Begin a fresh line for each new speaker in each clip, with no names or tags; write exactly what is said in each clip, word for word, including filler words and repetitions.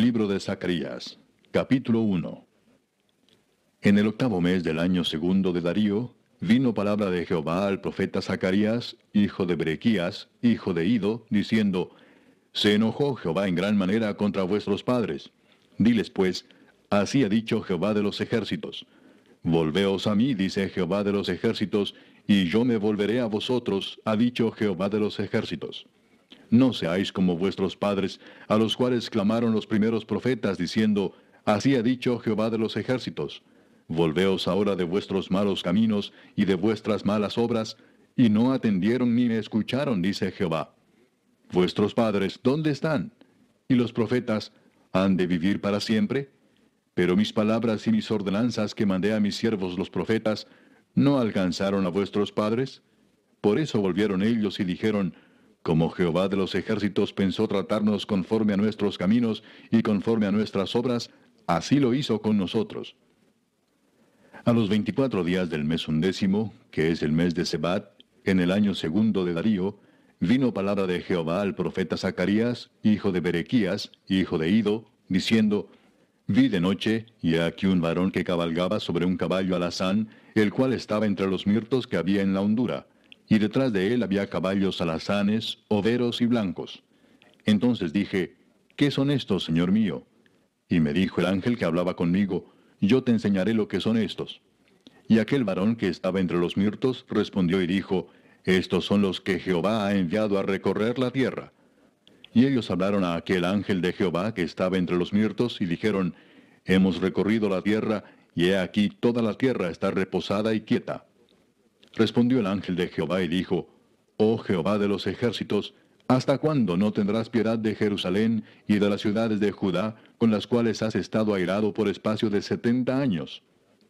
Libro de Zacarías, capítulo uno. En el octavo mes del año segundo de Darío, vino palabra de Jehová al profeta Zacarías, hijo de Berequías, hijo de Ido, diciendo: Se enojó Jehová en gran manera contra vuestros padres. Diles pues: Así ha dicho Jehová de los ejércitos. Volveos a mí, dice Jehová de los ejércitos, y yo me volveré a vosotros, ha dicho Jehová de los ejércitos. No seáis como vuestros padres, a los cuales clamaron los primeros profetas, diciendo: Así ha dicho Jehová de los ejércitos. Volveos ahora de vuestros malos caminos y de vuestras malas obras, y no atendieron ni me escucharon, dice Jehová. Vuestros padres, ¿dónde están? Y los profetas, ¿han de vivir para siempre? Pero mis palabras y mis ordenanzas que mandé a mis siervos los profetas, ¿no alcanzaron a vuestros padres? Por eso volvieron ellos y dijeron: Como Jehová de los ejércitos pensó tratarnos conforme a nuestros caminos y conforme a nuestras obras, así lo hizo con nosotros. A los veinticuatro días del mes undécimo, que es el mes de Sebat, en el año segundo de Darío, vino palabra de Jehová al profeta Zacarías, hijo de Berequías, hijo de Ido, diciendo: Vi de noche, y he aquí un varón que cabalgaba sobre un caballo alazán, el cual estaba entre los mirtos que había en la hondura, y detrás de él había caballos alazanes, overos y blancos. Entonces dije: ¿Qué son estos, Señor mío? Y me dijo el ángel que hablaba conmigo: Yo te enseñaré lo que son estos. Y aquel varón que estaba entre los mirtos respondió y dijo: Estos son los que Jehová ha enviado a recorrer la tierra. Y ellos hablaron a aquel ángel de Jehová que estaba entre los mirtos, y dijeron: Hemos recorrido la tierra, y he aquí toda la tierra está reposada y quieta. Respondió el ángel de Jehová y dijo: Oh Jehová de los ejércitos, ¿hasta cuándo no tendrás piedad de Jerusalén y de las ciudades de Judá, con las cuales has estado airado por espacio de setenta años?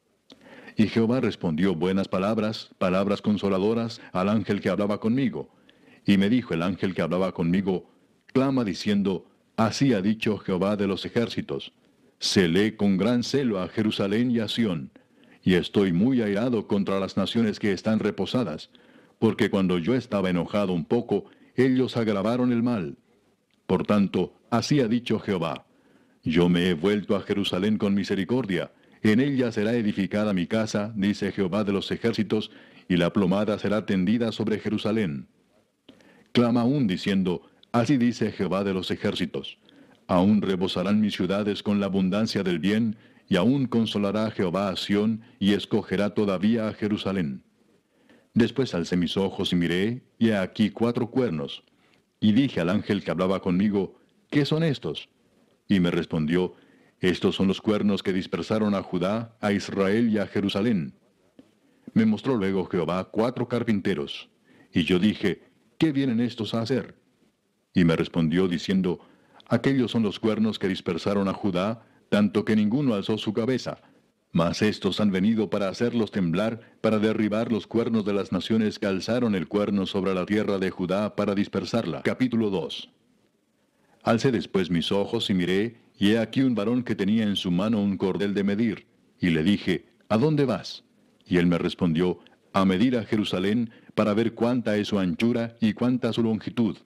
Y Jehová respondió buenas palabras, palabras consoladoras, al ángel que hablaba conmigo. Y me dijo el ángel que hablaba conmigo: Clama diciendo: Así ha dicho Jehová de los ejércitos. Celé con gran celo a Jerusalén y a Sión, y estoy muy airado contra las naciones que están reposadas, porque cuando yo estaba enojado un poco, ellos agravaron el mal. Por tanto, así ha dicho Jehová: Yo me he vuelto a Jerusalén con misericordia, en ella será edificada mi casa, dice Jehová de los ejércitos, y la plomada será tendida sobre Jerusalén. Clama aún diciendo: Así dice Jehová de los ejércitos: Aún rebosarán mis ciudades con la abundancia del bien, y aún consolará Jehová a Sión, y escogerá todavía a Jerusalén. Después alcé mis ojos y miré, y he aquí cuatro cuernos. Y dije al ángel que hablaba conmigo: ¿Qué son estos? Y me respondió: Estos son los cuernos que dispersaron a Judá, a Israel y a Jerusalén. Me mostró luego Jehová cuatro carpinteros. Y yo dije: ¿Qué vienen estos a hacer? Y me respondió diciendo: Aquellos son los cuernos que dispersaron a Judá, tanto que ninguno alzó su cabeza. Mas estos han venido para hacerlos temblar, para derribar los cuernos de las naciones que alzaron el cuerno sobre la tierra de Judá para dispersarla. Capítulo dos. Alcé después mis ojos y miré, y he aquí un varón que tenía en su mano un cordel de medir. Y le dije: ¿A dónde vas? Y él me respondió: A medir a Jerusalén, para ver cuánta es su anchura y cuánta su longitud.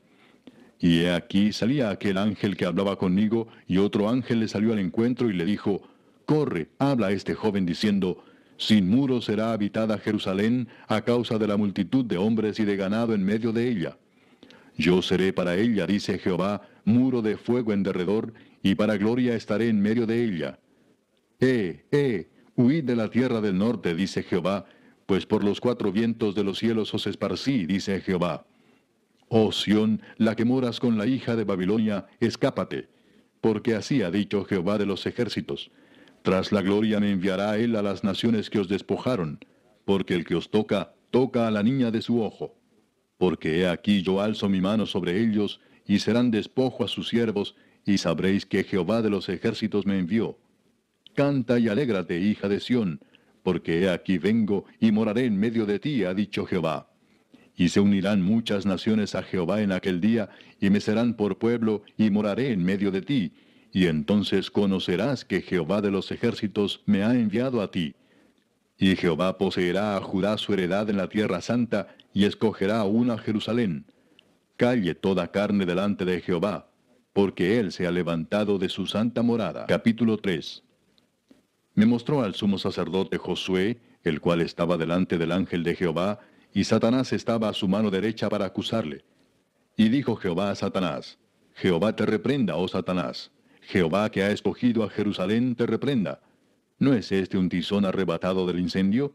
Y he aquí salía aquel ángel que hablaba conmigo, y otro ángel le salió al encuentro y le dijo: Corre, habla a este joven diciendo: Sin muro será habitada Jerusalén, a causa de la multitud de hombres y de ganado en medio de ella. Yo seré para ella, dice Jehová, muro de fuego en derredor, y para gloria estaré en medio de ella. Eh, eh, huid de la tierra del norte, dice Jehová, pues por los cuatro vientos de los cielos os esparcí, dice Jehová. Oh Sión, la que moras con la hija de Babilonia, escápate, porque así ha dicho Jehová de los ejércitos: Tras la gloria me enviará él a las naciones que os despojaron, porque el que os toca, toca a la niña de su ojo. Porque he aquí yo alzo mi mano sobre ellos, y serán despojo a sus siervos, y sabréis que Jehová de los ejércitos me envió. Canta y alégrate, hija de Sión, porque he aquí vengo y moraré en medio de ti, ha dicho Jehová. Y se unirán muchas naciones a Jehová en aquel día, y me serán por pueblo, y moraré en medio de ti. Y entonces conocerás que Jehová de los ejércitos me ha enviado a ti. Y Jehová poseerá a Judá su heredad en la tierra santa, y escogerá aún a Jerusalén. Calle toda carne delante de Jehová. porque Él se ha levantado de su santa morada. Capítulo tres. Me mostró al sumo sacerdote Josué, el cual estaba delante del ángel de Jehová, y Satanás estaba a su mano derecha para acusarle. Y dijo Jehová a Satanás: Jehová te reprenda, oh Satanás. Jehová que ha escogido a Jerusalén te reprenda. ¿No es este un tizón arrebatado del incendio?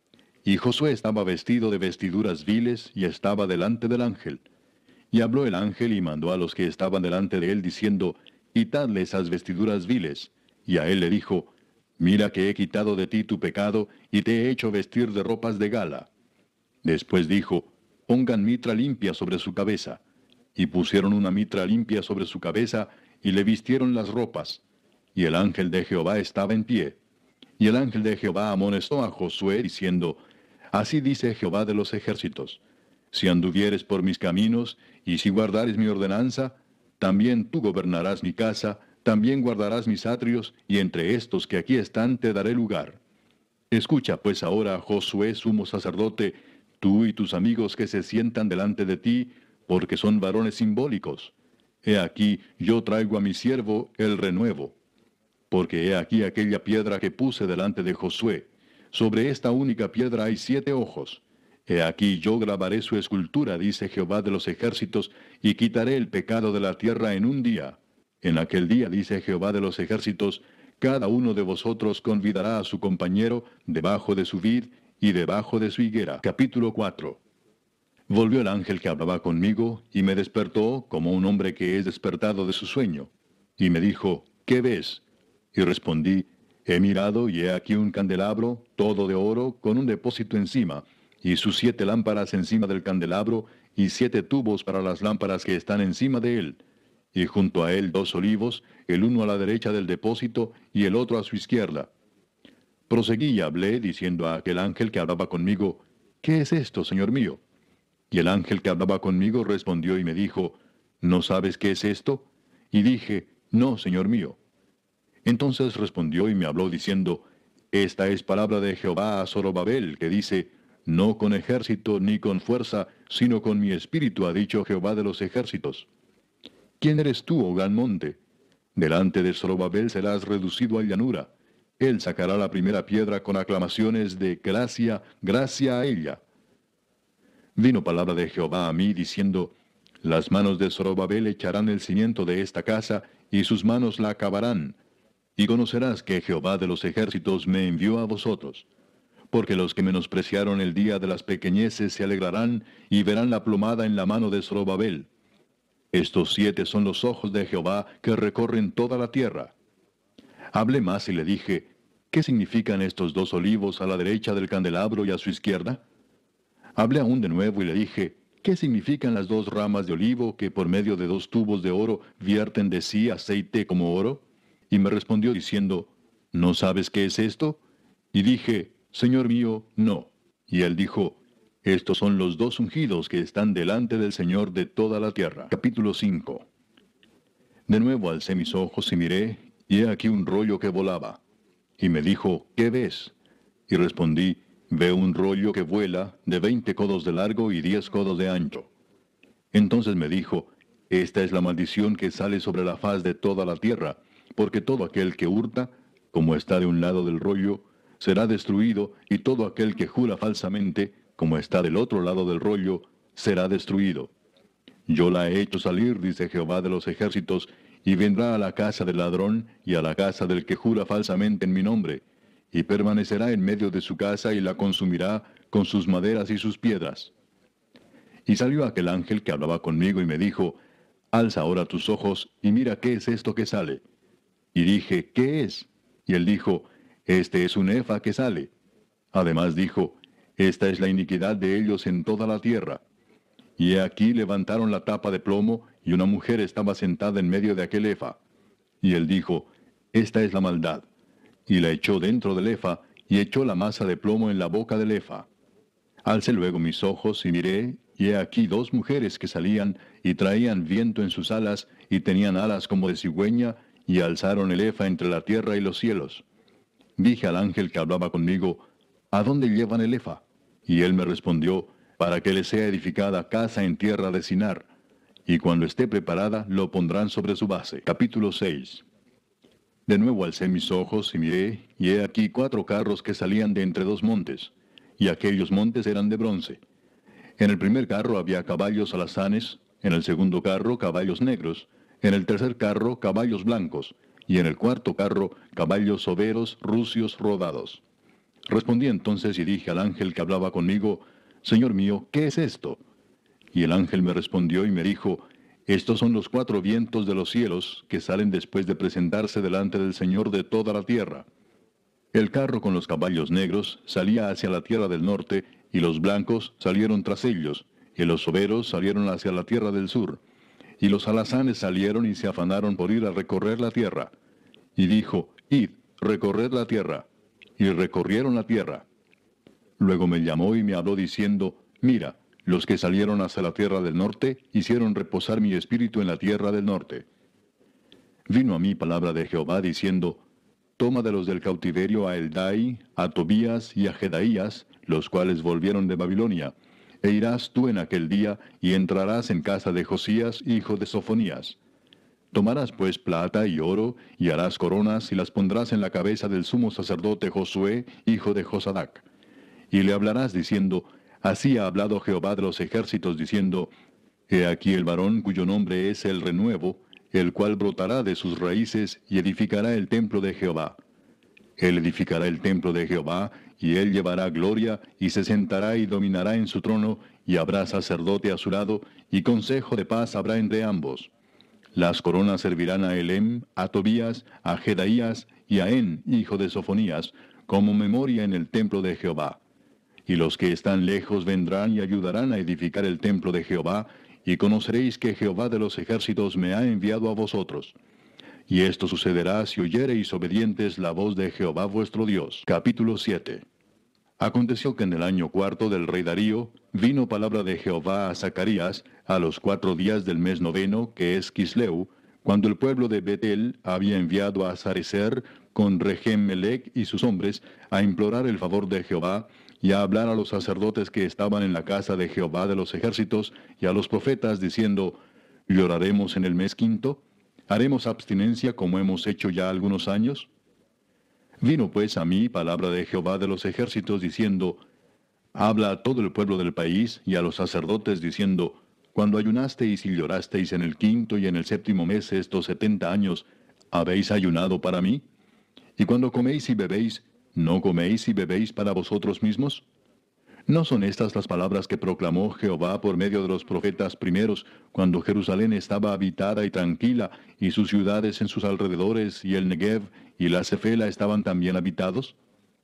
Y Josué estaba vestido de vestiduras viles, y estaba delante del ángel. Y habló el ángel y mandó a los que estaban delante de él, diciendo: Quitadle esas vestiduras viles. Y a él le dijo: Mira que he quitado de ti tu pecado, y te he hecho vestir de ropas de gala. Después dijo: Pongan mitra limpia sobre su cabeza. Y pusieron una mitra limpia sobre su cabeza, y le vistieron las ropas. Y el ángel de Jehová estaba en pie. Y el ángel de Jehová amonestó a Josué, diciendo: Así dice Jehová de los ejércitos: Si anduvieres por mis caminos, y si guardares mi ordenanza, también tú gobernarás mi casa, también guardarás mis atrios, y entre estos que aquí están te daré lugar. Escucha pues ahora, Josué, sumo sacerdote, tú y tus amigos que se sientan delante de ti, porque son varones simbólicos. He aquí, yo traigo a mi siervo el renuevo. Porque he aquí aquella piedra que puse delante de Josué. Sobre esta única piedra hay siete ojos. He aquí yo grabaré su escultura, dice Jehová de los ejércitos, y quitaré el pecado de la tierra en un día. En aquel día, dice Jehová de los ejércitos, cada uno de vosotros convidará a su compañero debajo de su vid y debajo de su higuera. Capítulo cuatro. Volvió el ángel que hablaba conmigo, y me despertó como un hombre que es despertado de su sueño. Y me dijo: ¿Qué ves? Y respondí: He mirado, y he aquí un candelabro, todo de oro, con un depósito encima, y sus siete lámparas encima del candelabro, y siete tubos para las lámparas que están encima de él. Y junto a él dos olivos, el uno a la derecha del depósito, y el otro a su izquierda. Proseguí y hablé, diciendo a aquel ángel que hablaba conmigo: ¿Qué es esto, señor mío? Y el ángel que hablaba conmigo respondió y me dijo: ¿No sabes qué es esto? Y dije: No, señor mío. Entonces respondió y me habló diciendo: Esta es palabra de Jehová a Zorobabel, que dice: No con ejército ni con fuerza, sino con mi espíritu, ha dicho Jehová de los ejércitos. ¿Quién eres tú, oh gran monte? Delante de Zorobabel serás reducido a llanura. Él sacará la primera piedra con aclamaciones de gracia, gracia a ella. Vino palabra de Jehová a mí, diciendo: Las manos de Zorobabel echarán el cimiento de esta casa, y sus manos la acabarán. Y conocerás que Jehová de los ejércitos me envió a vosotros. Porque los que menospreciaron el día de las pequeñeces se alegrarán, y verán la plomada en la mano de Zorobabel. Estos siete son los ojos de Jehová que recorren toda la tierra. Hablé más y le dije: ¿Qué significan estos dos olivos a la derecha del candelabro y a su izquierda? Hablé aún de nuevo y le dije: ¿Qué significan las dos ramas de olivo que por medio de dos tubos de oro vierten de sí aceite como oro? Y me respondió diciendo: ¿No sabes qué es esto? Y dije: Señor mío, no. Y él dijo: Estos son los dos ungidos que están delante del Señor de toda la tierra. Capítulo cinco. De nuevo alcé mis ojos y miré, y he aquí un rollo que volaba. Y me dijo: ¿Qué ves? Y respondí: Veo un rollo que vuela, de veinte codos de largo y diez codos de ancho. Entonces me dijo: Esta es la maldición que sale sobre la faz de toda la tierra, porque todo aquel que hurta, como está de un lado del rollo, será destruido, y todo aquel que jura falsamente, como está del otro lado del rollo, será destruido. Yo la he hecho salir, dice Jehová de los ejércitos, y vendrá a la casa del ladrón, y a la casa del que jura falsamente en mi nombre, y permanecerá en medio de su casa, y la consumirá con sus maderas y sus piedras. Y salió aquel ángel que hablaba conmigo, y me dijo: Alza ahora tus ojos, y mira qué es esto que sale. Y dije: ¿Qué es? Y él dijo: Este es un efa que sale. Además dijo: Esta es la iniquidad de ellos en toda la tierra. Y he aquí levantaron la tapa de plomo, y una mujer estaba sentada en medio de aquel efa. Y él dijo: Esta es la maldad. Y la echó dentro del efa, y echó la masa de plomo en la boca del efa. Alcé luego mis ojos y miré, y he aquí dos mujeres que salían, y traían viento en sus alas, y tenían alas como de cigüeña, y alzaron el efa entre la tierra y los cielos. Dije al ángel que hablaba conmigo: ¿A dónde llevan el efa? Y él me respondió: Para que le sea edificada casa en tierra de Sinar. y cuando esté preparada lo pondrán sobre su base. Capítulo seis. De nuevo alcé mis ojos y miré, y he aquí cuatro carros que salían de entre dos montes, y aquellos montes eran de bronce. En el primer carro había caballos alazanes, en el segundo carro caballos negros, en el tercer carro caballos blancos, y en el cuarto carro caballos soberos, rucios, rodados. Respondí entonces y dije al ángel que hablaba conmigo, Señor mío, ¿qué es esto? Y el ángel me respondió y me dijo, Estos son los cuatro vientos de los cielos que salen después de presentarse delante del Señor de toda la tierra. El carro con los caballos negros salía hacia la tierra del norte, y los blancos salieron tras ellos, y los soberos salieron hacia la tierra del sur. Y los alazanes salieron y se afanaron por ir a recorrer la tierra. Y dijo, Id, recorred la tierra. Y recorrieron la tierra. Luego me llamó y me habló diciendo, Mira, los que salieron hacia la tierra del norte hicieron reposar mi espíritu en la tierra del norte. Vino a mí palabra de Jehová diciendo, Toma de los del cautiverio a Eldai, a Tobías y a Jedaías, los cuales volvieron de Babilonia, e irás tú en aquel día y entrarás en casa de Josías, hijo de Sofonías. Tomarás pues plata y oro, y harás coronas y las pondrás en la cabeza del sumo sacerdote Josué, hijo de Josadac. Y le hablarás diciendo, Así ha hablado Jehová de los ejércitos, diciendo, He aquí el varón cuyo nombre es el renuevo, el cual brotará de sus raíces y edificará el templo de Jehová. Él edificará el templo de Jehová, y él llevará gloria, y se sentará y dominará en su trono, y habrá sacerdote a su lado, y consejo de paz habrá entre ambos. Las coronas servirán a Elem, a Tobías, a Jedaías y a En, hijo de Sofonías, como memoria en el templo de Jehová. Y los que están lejos vendrán y ayudarán a edificar el templo de Jehová, y conoceréis que Jehová de los ejércitos me ha enviado a vosotros. Y esto sucederá si oyereis obedientes la voz de Jehová vuestro Dios. Capítulo siete. Aconteció que en el año cuarto del rey Darío, vino palabra de Jehová a Zacarías, a los cuatro días del mes noveno, que es Quisleu, cuando el pueblo de Betel había enviado a Sarecer con Regem-Melech y sus hombres, a implorar el favor de Jehová, y a hablar a los sacerdotes que estaban en la casa de Jehová de los ejércitos, y a los profetas, diciendo, ¿lloraremos en el mes quinto? ¿Haremos abstinencia como hemos hecho ya algunos años? Vino pues a mí palabra de Jehová de los ejércitos, diciendo, Habla a todo el pueblo del país y a los sacerdotes, diciendo, Cuando ayunasteis y llorasteis en el quinto y en el séptimo mes estos setenta años, ¿habéis ayunado para mí? Y cuando coméis y bebéis, ¿no coméis y bebéis para vosotros mismos? ¿No son estas las palabras que proclamó Jehová por medio de los profetas primeros, cuando Jerusalén estaba habitada y tranquila, y sus ciudades en sus alrededores, y el Negev, y la Cefela estaban también habitados?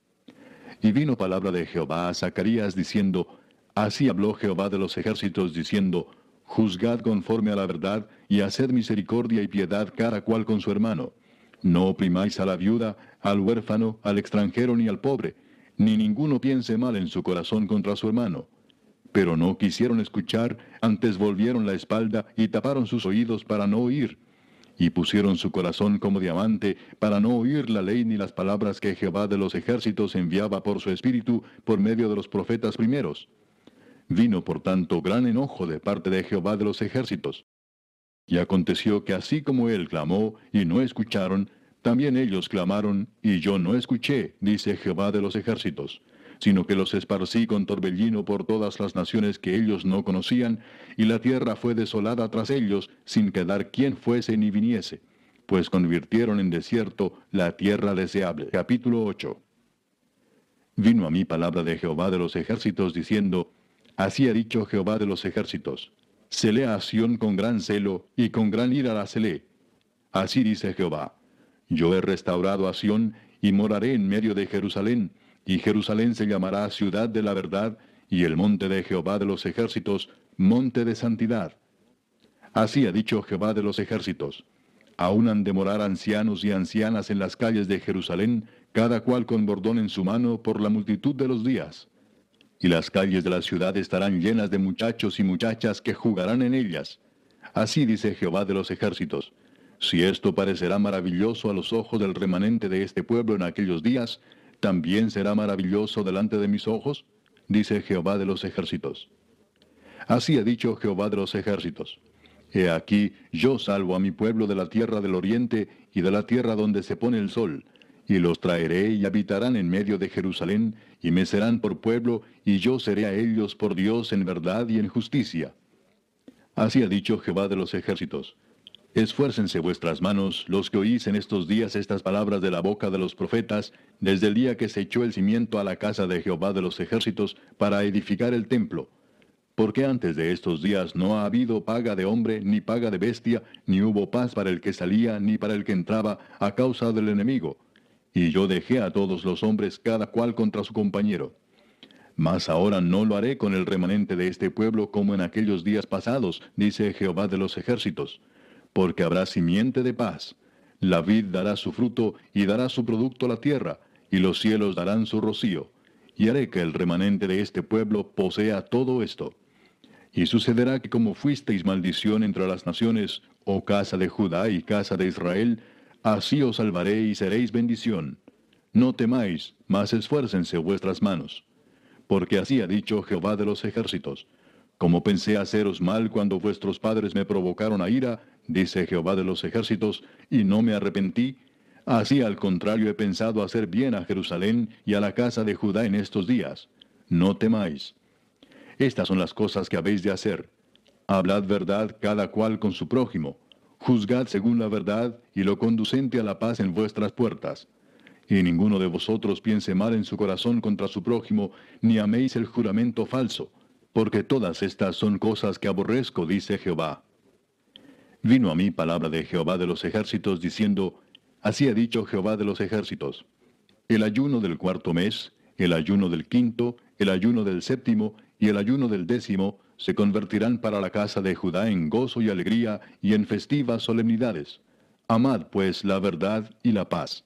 Y vino palabra de Jehová a Zacarías, diciendo, Así habló Jehová de los ejércitos, diciendo, Juzgad conforme a la verdad, y haced misericordia y piedad cada cual con su hermano. No oprimáis a la viuda, al huérfano, al extranjero ni al pobre, ni ninguno piense mal en su corazón contra su hermano. Pero no quisieron escuchar, antes volvieron la espalda y taparon sus oídos para no oír. Y pusieron su corazón como diamante para no oír la ley ni las palabras que Jehová de los ejércitos enviaba por su espíritu por medio de los profetas primeros. Vino por tanto gran enojo de parte de Jehová de los ejércitos. Y aconteció que así como él clamó y no escucharon, también ellos clamaron y yo no escuché, dice Jehová de los ejércitos, sino que los esparcí con torbellino por todas las naciones que ellos no conocían, y la tierra fue desolada tras ellos, sin quedar quien fuese ni viniese, pues convirtieron en desierto la tierra deseable. Capítulo ocho. Vino a mí palabra de Jehová de los ejércitos, diciendo, Así ha dicho Jehová de los ejércitos, celé a Sión con gran celo, y con gran ira la celé. Así dice Jehová, yo he restaurado a Sión, y moraré en medio de Jerusalén, y Jerusalén se llamará ciudad de la verdad, y el monte de Jehová de los ejércitos, monte de santidad. Así ha dicho Jehová de los ejércitos, aún han de morar ancianos y ancianas en las calles de Jerusalén, cada cual con bordón en su mano por la multitud de los días. Y las calles de la ciudad estarán llenas de muchachos y muchachas que jugarán en ellas. Así dice Jehová de los ejércitos, si esto parecerá maravilloso a los ojos del remanente de este pueblo en aquellos días, ¿también será maravilloso delante de mis ojos? Dice Jehová de los ejércitos. Así ha dicho Jehová de los ejércitos. He aquí, yo salvo a mi pueblo de la tierra del oriente y de la tierra donde se pone el sol, y los traeré y habitarán en medio de Jerusalén, y me serán por pueblo, y yo seré a ellos por Dios en verdad y en justicia. Así ha dicho Jehová de los ejércitos. Esfuércense vuestras manos, los que oís en estos días estas palabras de la boca de los profetas, desde el día que se echó el cimiento a la casa de Jehová de los ejércitos para edificar el templo. Porque antes de estos días no ha habido paga de hombre, ni paga de bestia, ni hubo paz para el que salía, ni para el que entraba, a causa del enemigo. Y yo dejé a todos los hombres cada cual contra su compañero. Mas ahora no lo haré con el remanente de este pueblo como en aquellos días pasados, dice Jehová de los ejércitos. Porque habrá simiente de paz. La vid dará su fruto, y dará su producto a la tierra, y los cielos darán su rocío. Y haré que el remanente de este pueblo posea todo esto. Y sucederá que como fuisteis maldición entre las naciones, oh casa de Judá y casa de Israel, así os salvaré y seréis bendición. No temáis, mas esfuércense vuestras manos. Porque así ha dicho Jehová de los ejércitos. Como pensé haceros mal cuando vuestros padres me provocaron a ira, dice Jehová de los ejércitos, y no me arrepentí, así al contrario he pensado hacer bien a Jerusalén y a la casa de Judá en estos días. No temáis. Estas son las cosas que habéis de hacer. Hablad verdad cada cual con su prójimo. Juzgad según la verdad y lo conducente a la paz en vuestras puertas. Y ninguno de vosotros piense mal en su corazón contra su prójimo, ni améis el juramento falso, porque todas estas son cosas que aborrezco, dice Jehová. Vino a mí palabra de Jehová de los ejércitos, diciendo, así ha dicho Jehová de los ejércitos. El ayuno del cuarto mes, el ayuno del quinto, el ayuno del séptimo y el ayuno del décimo se convertirán para la casa de Judá en gozo y alegría y en festivas solemnidades. Amad pues la verdad y la paz.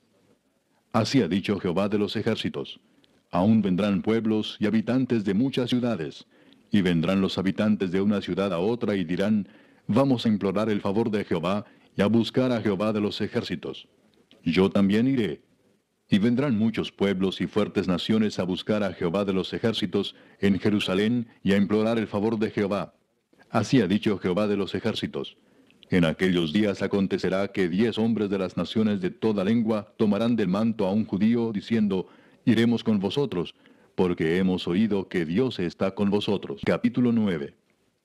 Así ha dicho Jehová de los ejércitos. Aún vendrán pueblos y habitantes de muchas ciudades, y vendrán los habitantes de una ciudad a otra y dirán, vamos a implorar el favor de Jehová y a buscar a Jehová de los ejércitos. Yo también iré. Y vendrán muchos pueblos y fuertes naciones a buscar a Jehová de los ejércitos en Jerusalén y a implorar el favor de Jehová. Así ha dicho Jehová de los ejércitos. En aquellos días acontecerá que diez hombres de las naciones de toda lengua tomarán del manto a un judío, diciendo, iremos con vosotros, porque hemos oído que Dios está con vosotros. Capítulo nueve.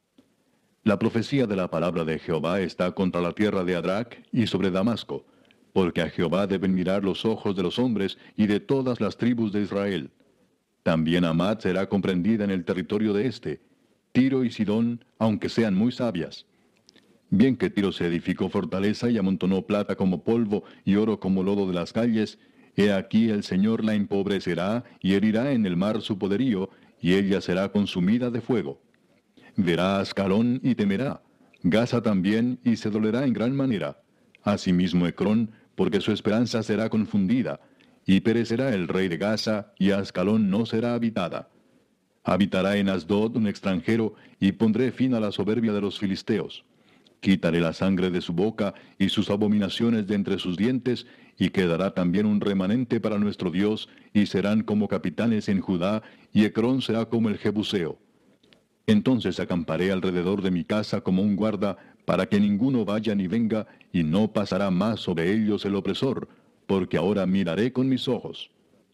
La profecía de la palabra de Jehová está contra la tierra de Adrac y sobre Damasco, porque a Jehová deben mirar los ojos de los hombres y de todas las tribus de Israel. También Amad será comprendida en el territorio de éste, Tiro y Sidón, aunque sean muy sabias. Bien que Tiro se edificó fortaleza y amontonó plata como polvo y oro como lodo de las calles, he aquí el Señor la empobrecerá y herirá en el mar su poderío, y ella será consumida de fuego. Verá a Ascalón y temerá, Gaza también y se dolerá en gran manera. Asimismo Ecrón, porque su esperanza será confundida, y perecerá el rey de Gaza, y Ascalón no será habitada. Habitará en Asdod un extranjero, y pondré fin a la soberbia de los filisteos. Quitaré la sangre de su boca y sus abominaciones de entre sus dientes, y quedará también un remanente para nuestro Dios, y serán como capitanes en Judá, y Ecrón será como el Jebuseo. Entonces acamparé alrededor de mi casa como un guarda, para que ninguno vaya ni venga, y no pasará más sobre ellos el opresor, porque ahora miraré con mis ojos.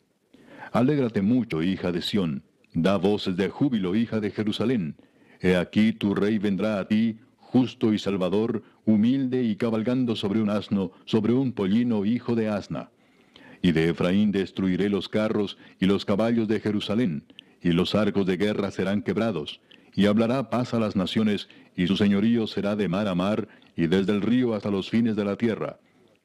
Alégrate mucho, hija de Sión, da voces de júbilo, hija de Jerusalén. He aquí tu rey vendrá a ti, justo y salvador, humilde y cabalgando sobre un asno, sobre un pollino hijo de asna. Y de Efraín destruiré los carros y los caballos de Jerusalén, y los arcos de guerra serán quebrados, y hablará paz a las naciones, y su señorío será de mar a mar, y desde el río hasta los fines de la tierra.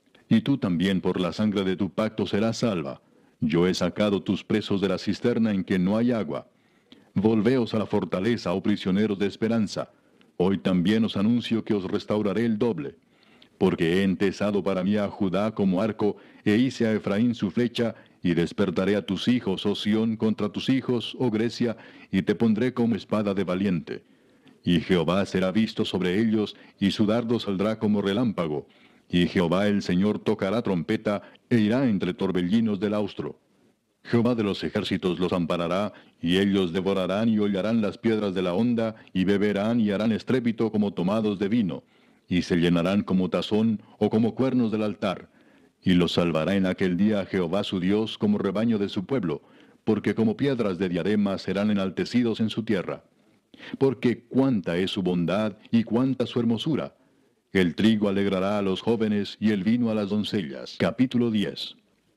Y tú también por la sangre de tu pacto serás salva. Yo he sacado tus presos de la cisterna en que no hay agua. Volveos a la fortaleza, oh prisioneros de esperanza. Hoy también os anuncio que os restauraré el doble. Porque he entesado para mí a Judá como arco, e hice a Efraín su flecha, y despertaré a tus hijos, oh Sión, contra tus hijos, oh Grecia, y te pondré como espada de valiente. Y Jehová será visto sobre ellos, y su dardo saldrá como relámpago. Y Jehová el Señor tocará trompeta, e irá entre torbellinos del austro. Jehová de los ejércitos los amparará, y ellos devorarán y hollarán las piedras de la honda, y beberán y harán estrépito como tomados de vino. y se llenarán como tazón o como cuernos del altar. Y los salvará en aquel día Jehová su Dios como rebaño de su pueblo, porque como piedras de diadema serán enaltecidos en su tierra. Porque cuánta es su bondad y cuánta su hermosura. El trigo alegrará a los jóvenes y el vino a las doncellas. Capítulo diez.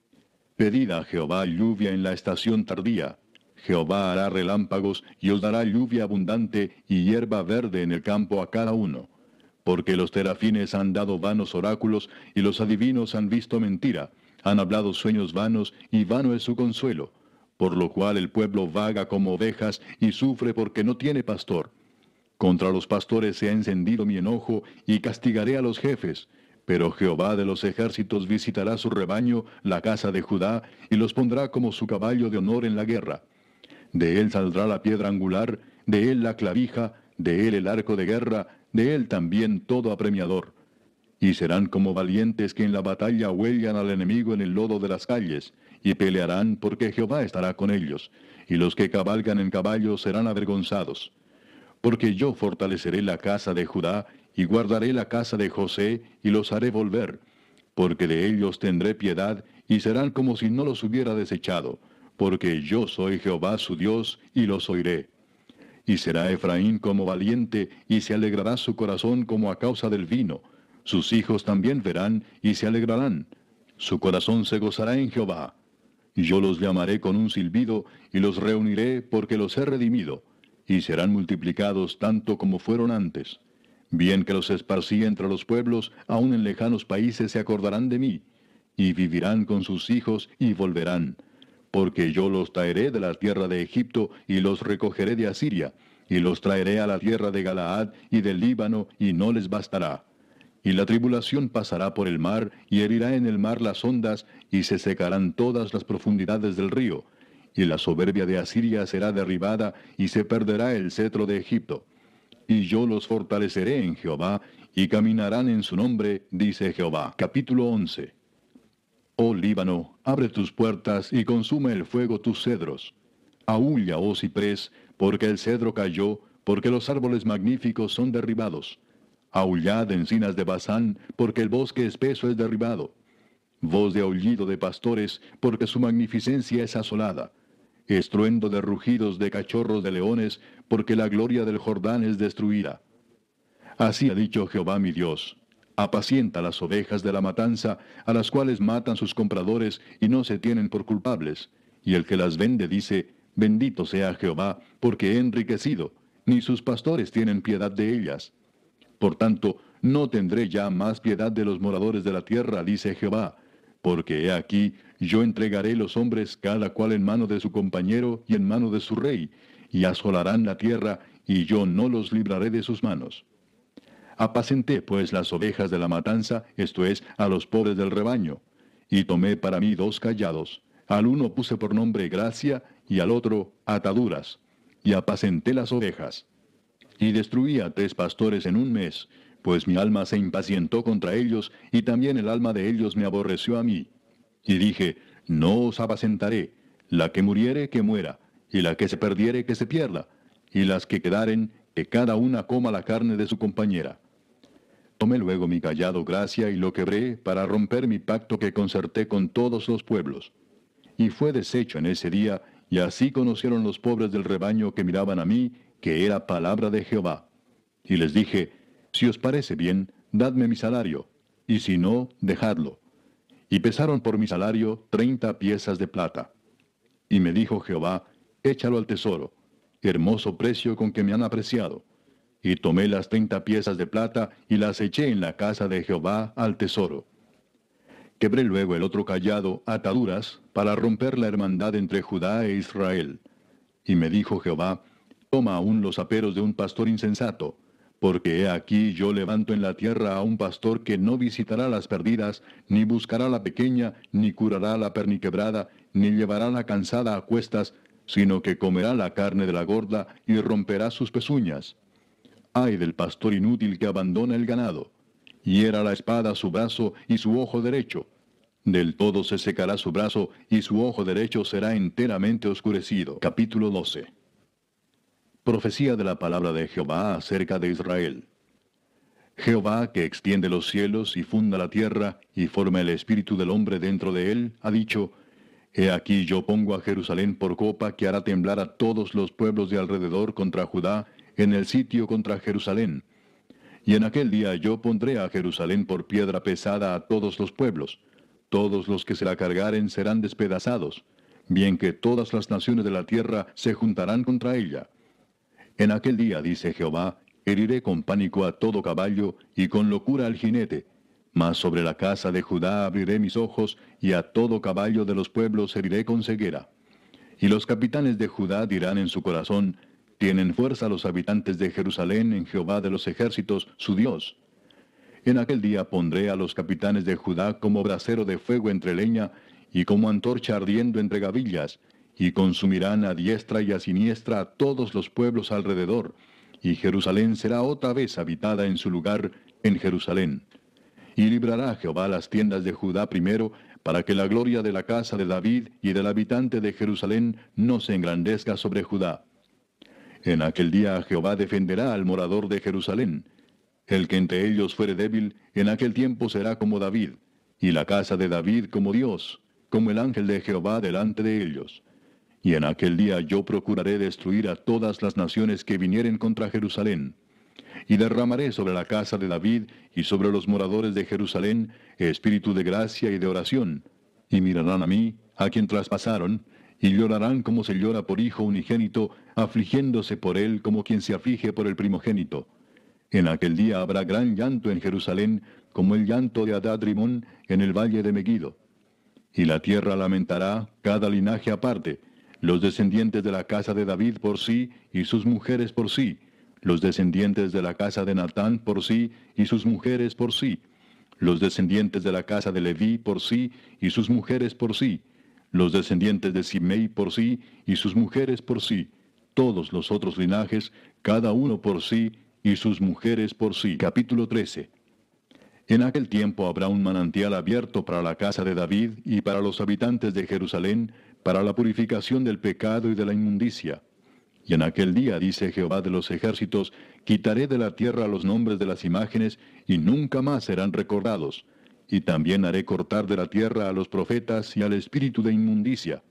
Pedid a Jehová lluvia en la estación tardía. Jehová hará relámpagos y os dará lluvia abundante y hierba verde en el campo a cada uno. Porque los terafines han dado vanos oráculos y los adivinos han visto mentira, han hablado sueños vanos y vano es su consuelo. Por lo cual el pueblo vaga como ovejas y sufre porque no tiene pastor. Contra los pastores se ha encendido mi enojo y castigaré a los jefes. Pero Jehová de los ejércitos visitará su rebaño, la casa de Judá, y los pondrá como su caballo de honor en la guerra. De él saldrá la piedra angular, de él la clavija, de él el arco de guerra, de él también todo apremiador. Y serán como valientes que en la batalla huelgan al enemigo en el lodo de las calles, y pelearán porque Jehová estará con ellos, y los que cabalgan en caballos serán avergonzados. Porque yo fortaleceré la casa de Judá, y guardaré la casa de José, y los haré volver, porque de ellos tendré piedad, y serán como si no los hubiera desechado, porque yo soy Jehová su Dios, y los oiré. Y será Efraín como valiente, y se alegrará su corazón como a causa del vino. Sus hijos también verán, y se alegrarán. Su corazón se gozará en Jehová. Yo los llamaré con un silbido, y los reuniré, porque los he redimido. Y serán multiplicados tanto como fueron antes. Bien que los esparcí entre los pueblos, aun en lejanos países se acordarán de mí. Y vivirán con sus hijos, y volverán. Porque yo los traeré de la tierra de Egipto, y los recogeré de Asiria, y los traeré a la tierra de Galaad y del Líbano, y no les bastará. Y la tribulación pasará por el mar, y herirá en el mar las ondas, y se secarán todas las profundidades del río. Y la soberbia de Asiria será derribada, y se perderá el cetro de Egipto. Y yo los fortaleceré en Jehová, y caminarán en su nombre, dice Jehová. Capítulo once. Oh Líbano, abre tus puertas y consume el fuego tus cedros. Aúlla, oh ciprés, porque el cedro cayó, porque los árboles magníficos son derribados. Aullad, encinas de Basán, porque el bosque espeso es derribado. Voz de aullido de pastores, porque su magnificencia es asolada. Estruendo de rugidos de cachorros de leones, porque la gloria del Jordán es destruida. Así ha dicho Jehová mi Dios. Apacienta las ovejas de la matanza, a las cuales matan sus compradores y no se tienen por culpables. Y el que las vende dice, bendito sea Jehová, porque he enriquecido, ni sus pastores tienen piedad de ellas. Por tanto, no tendré ya más piedad de los moradores de la tierra, dice Jehová, porque he aquí, yo entregaré los hombres cada cual en mano de su compañero y en mano de su rey, y asolarán la tierra, y yo no los libraré de sus manos. Apacenté pues las ovejas de la matanza, esto es, a los pobres del rebaño, y tomé para mí dos callados, al uno puse por nombre gracia, y al otro ataduras, y apacenté las ovejas. Y destruí a tres pastores en un mes, pues mi alma se impacientó contra ellos, y también el alma de ellos me aborreció a mí. Y dije, no os apacentaré, la que muriere, que muera, y la que se perdiere, que se pierda, y las que quedaren, que cada una coma la carne de su compañera. Tomé luego mi callado gracia y lo quebré para romper mi pacto que concerté con todos los pueblos. Y fue deshecho en ese día, y así conocieron los pobres del rebaño que miraban a mí, que era palabra de Jehová. Y les dije, si os parece bien, dadme mi salario, y si no, dejadlo. Y pesaron por mi salario treinta piezas de plata. Y me dijo Jehová, échalo al tesoro, hermoso precio con que me han apreciado. Y tomé las treinta piezas de plata y las eché en la casa de Jehová al tesoro. Quebré luego el otro callado, ataduras, para romper la hermandad entre Judá e Israel. Y me dijo Jehová, toma aún los aperos de un pastor insensato, porque he aquí yo levanto en la tierra a un pastor que no visitará las perdidas, ni buscará la pequeña, ni curará la perniquebrada, ni llevará la cansada a cuestas, sino que comerá la carne de la gorda y romperá sus pezuñas. Ay del pastor inútil que abandona el ganado. Hiera la espada su brazo y su ojo derecho. Del todo se secará su brazo y su ojo derecho será enteramente oscurecido. Capítulo doce. Profecía de la palabra de Jehová acerca de Israel. Jehová, que extiende los cielos y funda la tierra, y forma el espíritu del hombre dentro de él, ha dicho, He aquí yo pongo a Jerusalén por copa que hará temblar a todos los pueblos de alrededor contra Judá, en el sitio contra Jerusalén. Y en aquel día yo pondré a Jerusalén por piedra pesada a todos los pueblos. Todos los que se la cargaren serán despedazados, bien que todas las naciones de la tierra se juntarán contra ella. En aquel día, dice Jehová, heriré con pánico a todo caballo y con locura al jinete, mas sobre la casa de Judá abriré mis ojos, y a todo caballo de los pueblos heriré con ceguera. Y los capitanes de Judá dirán en su corazón, tienen fuerza los habitantes de Jerusalén en Jehová de los ejércitos, su Dios. En aquel día pondré a los capitanes de Judá como brasero de fuego entre leña, y como antorcha ardiendo entre gavillas, y consumirán a diestra y a siniestra a todos los pueblos alrededor, y Jerusalén será otra vez habitada en su lugar, en Jerusalén. Y librará Jehová las tiendas de Judá primero, para que la gloria de la casa de David y del habitante de Jerusalén no se engrandezca sobre Judá. En aquel día Jehová defenderá al morador de Jerusalén. El que entre ellos fuere débil, en aquel tiempo será como David, y la casa de David como Dios, como el ángel de Jehová delante de ellos. Y en aquel día yo procuraré destruir a todas las naciones que vinieren contra Jerusalén. Y derramaré sobre la casa de David y sobre los moradores de Jerusalén espíritu de gracia y de oración. Y mirarán a mí, a quien traspasaron, y llorarán como se llora por hijo unigénito, afligiéndose por él como quien se aflige por el primogénito. En aquel día habrá gran llanto en Jerusalén, como el llanto de Adad-Rimón en el valle de Megido. Y la tierra lamentará, cada linaje aparte, los descendientes de la casa de David por sí, y sus mujeres por sí, los descendientes de la casa de Natán por sí, y sus mujeres por sí, los descendientes de la casa de Leví por sí, y sus mujeres por sí, los descendientes de Simei por sí, y sus mujeres por sí, todos los otros linajes, cada uno por sí, y sus mujeres por sí. Capítulo trece. En aquel tiempo habrá un manantial abierto para la casa de David y para los habitantes de Jerusalén, para la purificación del pecado y de la inmundicia. Y en aquel día, dice Jehová de los ejércitos, quitaré de la tierra los nombres de las imágenes, y nunca más serán recordados. Y también haré cortar de la tierra a los profetas y al espíritu de inmundicia.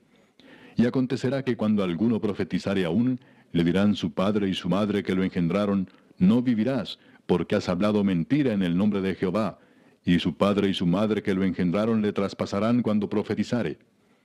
Y acontecerá que cuando alguno profetizare aún, le dirán su padre y su madre que lo engendraron, no vivirás, porque has hablado mentira en el nombre de Jehová. Y su padre y su madre que lo engendraron le traspasarán cuando profetizare.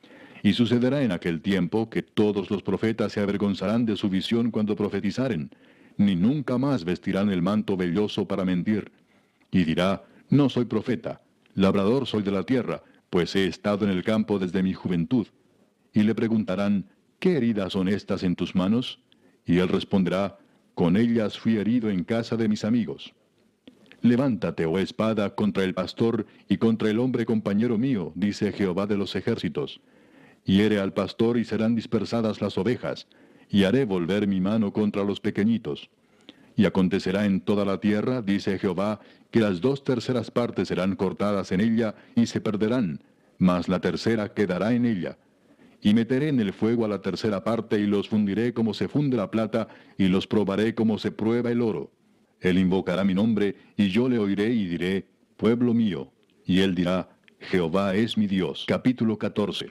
Y sucederá en aquel tiempo que todos los profetas se avergonzarán de su visión cuando profetizaren, ni nunca más vestirán el manto velloso para mentir. Y dirá, no soy profeta, labrador soy de la tierra, pues he estado en el campo desde mi juventud. Y le preguntarán, ¿qué heridas son estas en tus manos? Y él responderá, con ellas fui herido en casa de mis amigos. Levántate, oh espada, contra el pastor y contra el hombre compañero mío, dice Jehová de los ejércitos. Hiere al pastor y serán dispersadas las ovejas, y haré volver mi mano contra los pequeñitos. Y acontecerá en toda la tierra, dice Jehová, que las dos terceras partes serán cortadas en ella y se perderán, mas la tercera quedará en ella. Y meteré en el fuego a la tercera parte y los fundiré como se funde la plata, y los probaré como se prueba el oro. Él invocará mi nombre, y yo le oiré y diré, pueblo mío. Y él dirá, Jehová es mi Dios. Capítulo catorce.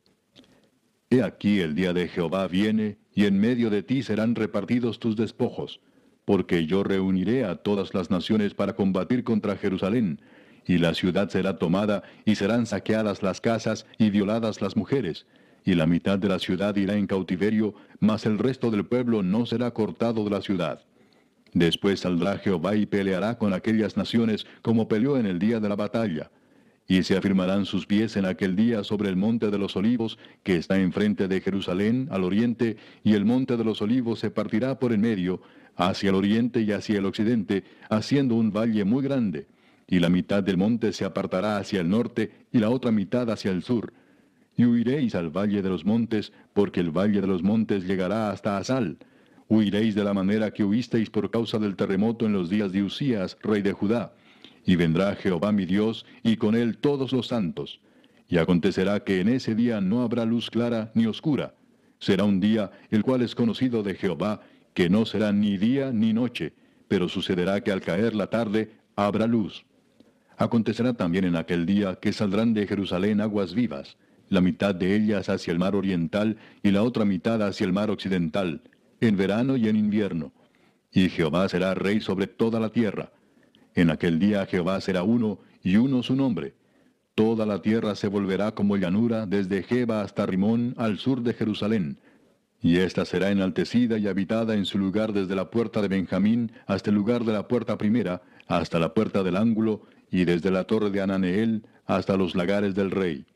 He aquí el día de Jehová viene, y en medio de ti serán repartidos tus despojos, porque yo reuniré a todas las naciones para combatir contra Jerusalén, y la ciudad será tomada, y serán saqueadas las casas, y violadas las mujeres, y la mitad de la ciudad irá en cautiverio, mas el resto del pueblo no será cortado de la ciudad. Después saldrá Jehová y peleará con aquellas naciones, como peleó en el día de la batalla. Y se afirmarán sus pies en aquel día sobre el monte de los olivos, que está enfrente de Jerusalén, al oriente, y el monte de los olivos se partirá por en medio, hacia el oriente y hacia el occidente, haciendo un valle muy grande. Y la mitad del monte se apartará hacia el norte, y la otra mitad hacia el sur. Y huiréis al valle de los montes, porque el valle de los montes llegará hasta Asal. Huiréis de la manera que huisteis por causa del terremoto en los días de Usías, rey de Judá. Y vendrá Jehová mi Dios, y con él todos los santos. Y acontecerá que en ese día no habrá luz clara ni oscura. Será un día el cual es conocido de Jehová, que no será ni día ni noche, pero sucederá que al caer la tarde habrá luz. Acontecerá también en aquel día que saldrán de Jerusalén aguas vivas, la mitad de ellas hacia el mar oriental y la otra mitad hacia el mar occidental, en verano y en invierno. Y Jehová será rey sobre toda la tierra. En aquel día Jehová será uno, y uno su nombre. Toda la tierra se volverá como llanura desde Geba hasta Rimón al sur de Jerusalén. Y ésta será enaltecida y habitada en su lugar desde la puerta de Benjamín hasta el lugar de la puerta primera, hasta la puerta del ángulo, y desde la torre de Ananeel hasta los lagares del rey.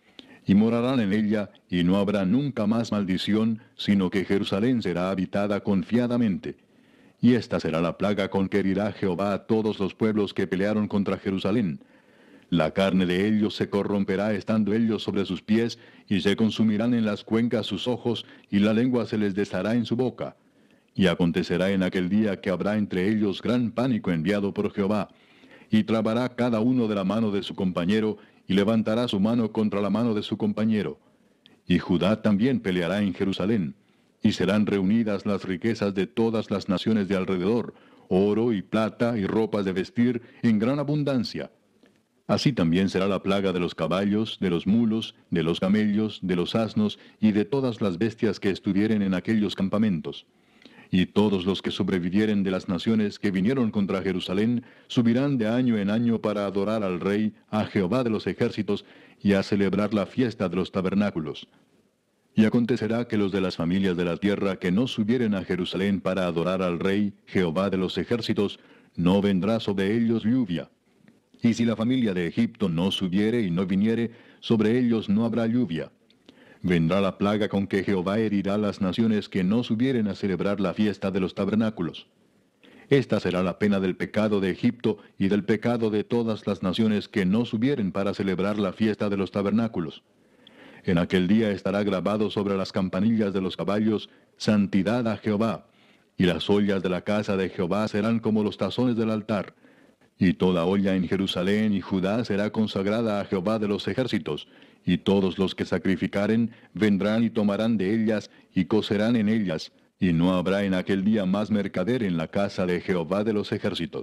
Y morarán en ella, y no habrá nunca más maldición, sino que Jerusalén será habitada confiadamente. Y esta será la plaga con que herirá Jehová a todos los pueblos que pelearon contra Jerusalén. La carne de ellos se corromperá estando ellos sobre sus pies, y se consumirán en las cuencas sus ojos, y la lengua se les deshará en su boca. Y acontecerá en aquel día que habrá entre ellos gran pánico enviado por Jehová, y trabará cada uno de la mano de su compañero, y levantará su mano contra la mano de su compañero. Y Judá también peleará en Jerusalén, y serán reunidas las riquezas de todas las naciones de alrededor, oro y plata y ropas de vestir en gran abundancia. Así también será la plaga de los caballos, de los mulos, de los camellos, de los asnos y de todas las bestias que estuvieren en aquellos campamentos. Y todos los que sobrevivieren de las naciones que vinieron contra Jerusalén subirán de año en año para adorar al Rey, a Jehová de los ejércitos, y a celebrar la fiesta de los tabernáculos. Y acontecerá que los de las familias de la tierra que no subieren a Jerusalén para adorar al Rey, Jehová de los ejércitos, no vendrá sobre ellos lluvia. Y si la familia de Egipto no subiere y no viniere, sobre ellos no habrá lluvia. Vendrá la plaga con que Jehová herirá las naciones que no subieren a celebrar la fiesta de los tabernáculos. Esta será la pena del pecado de Egipto y del pecado de todas las naciones que no subieren para celebrar la fiesta de los tabernáculos. En aquel día estará grabado sobre las campanillas de los caballos, santidad a Jehová, y las ollas de la casa de Jehová serán como los tazones del altar. Y toda olla en Jerusalén y Judá será consagrada a Jehová de los ejércitos, y todos los que sacrificaren vendrán y tomarán de ellas y cocerán en ellas, y no habrá en aquel día más mercader en la casa de Jehová de los ejércitos.